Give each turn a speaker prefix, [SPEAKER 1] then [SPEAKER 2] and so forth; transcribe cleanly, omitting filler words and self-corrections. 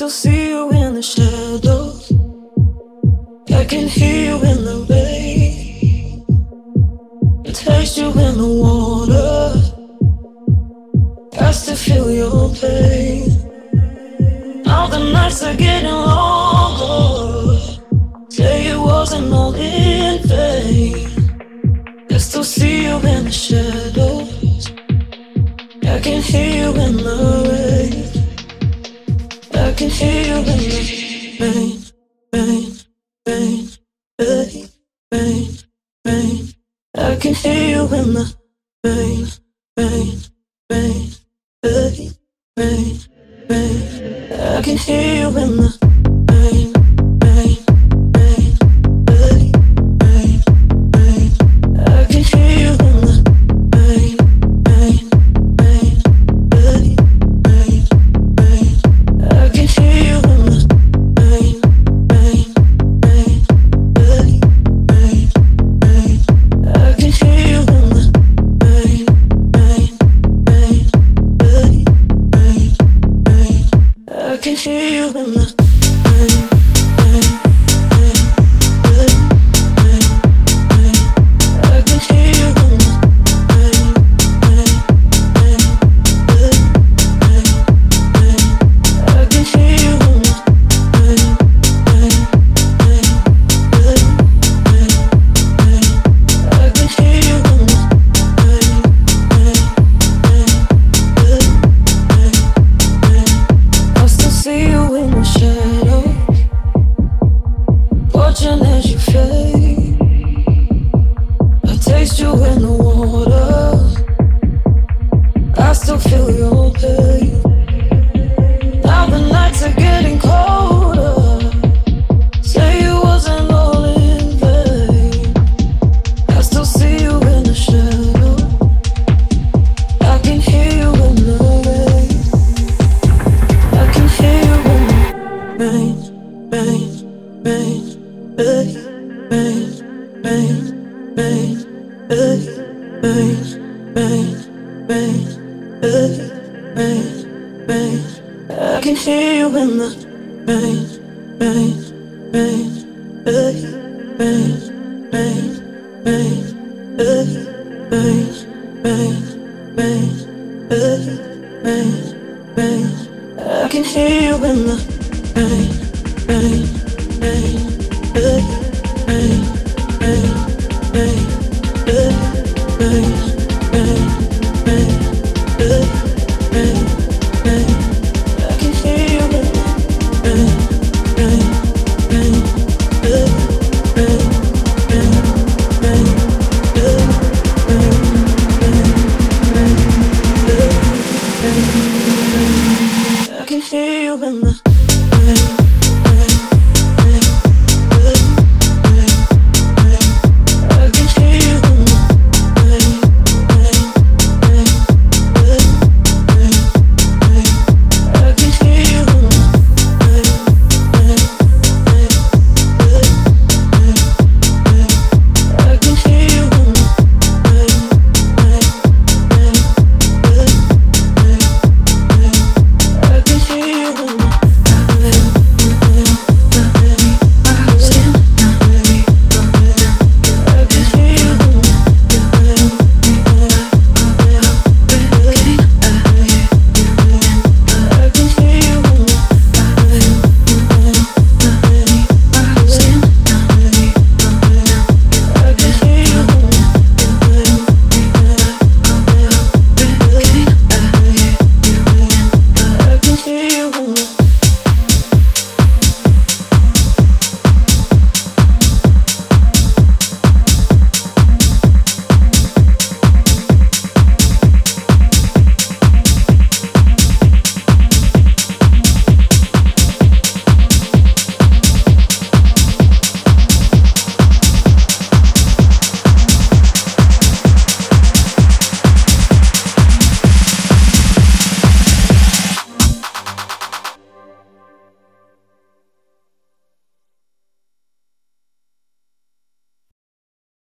[SPEAKER 1] still see you in the shadows. I can hear you in the rain and taste you in the water. I still feel your pain. Now the nights are getting longer. Say it wasn't all in vain. I still see you in the shadows. I can hear you in the rain. I can hear you in the rain, rain, rain, rain, rain, rain. I can hear you in the rain, rain, rain, rain, rain, rain. I can hear you in the rain, rain, rain, rain, rain, rain. I can hear you in the rain, rain, rain, rain, rain, rain. I can hear you in the rain, rain, rain, rain, rain, rain. I can hear you in the rain, rain, rain, rain, rain, rain. I can hear you in the rain, rain, rain, rain, rain, rain. I can hear you in the rain, rain, rain, rain, rain, rain. I can hear you in the rain, rain, rain, rain, rain, rain. I can hear you in the rain, rain, rain, rain, rain, rain. I still see you in the shadows, watching as you fade. I taste you in the water. I still feel your pain. Now the nights are getting colder. Say it wasn't all in vain. I still see you in the shadow. I can hear you in the rain. I can hear you in the rain, rain, rain, rain, rain, rain, rain, rain, rain, rain, rain, rain. I can hear you in the rain, rain, rain, rain, rain, rain, rain, rain, rain, rain, rain, rain, rain. I can hear you in the rain, rain, rain, rain, rain, rain, rain.